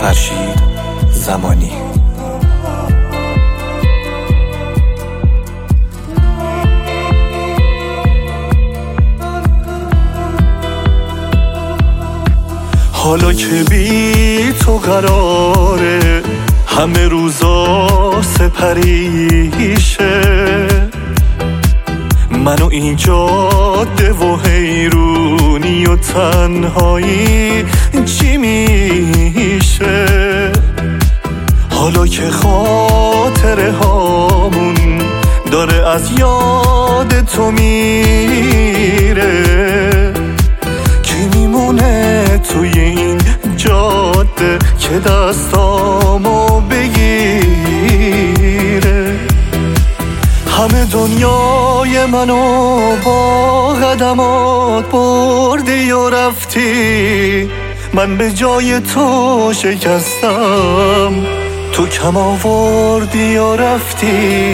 فرشید زمانی. حالا که بی تو قراره همه روزا سپریشه، منو این جاده و حیرونی و تنهایی چی میشه؟ حالا که خاطره هامون داره از یاد تو میره، کی میمونه توی این جاده که دستامو بگیره؟ همه دنیای منو با قدمات بردی و رفتی، من به جای تو شکستم، تو کم آوردی و رفتی.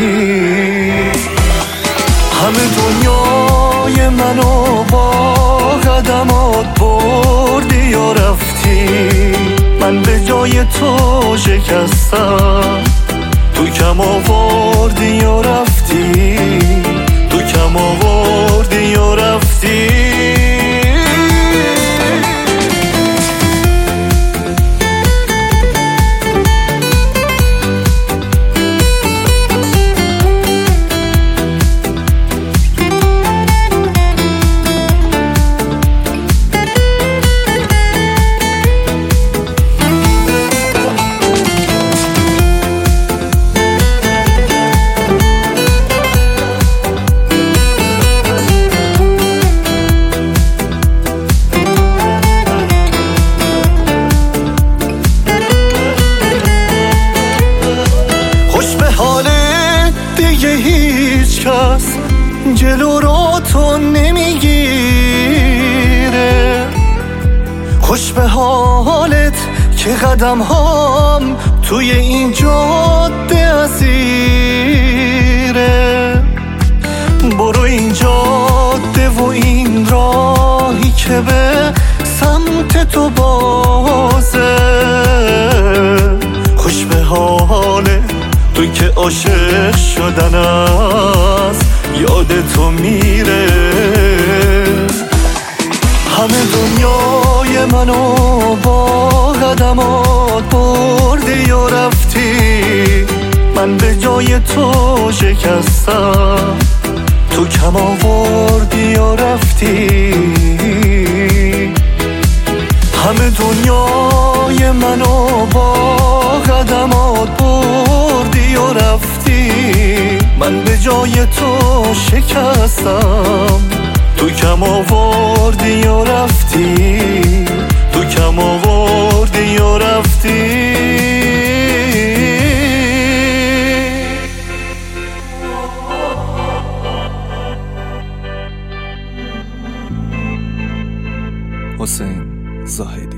همه دنیای منو با قدمات بردی و رفتی، من به جای تو شکستم، تو کم آوردی و رفتی، تو کم آوردی و رفتی. دیگه هیچ کس جلو رو تو نمیگیره، خوش به حالت که قدم هام توی این جاده اسیره. برو این جاده و این راهی که به سمت تو بازه، خوش به حالت توی که عاشق شدن از یاد تو میره. همه دنیای منو با قدمات بردی و رفتی، من به جای تو شکستم، تو کم آوردی و رفتی. همه دنیای منو با قدمات بردی و رفتی، من به جای تو شکستم، تو کم آوردی و رفتی، تو کم آوردی و رفتی. حسین زاهدی.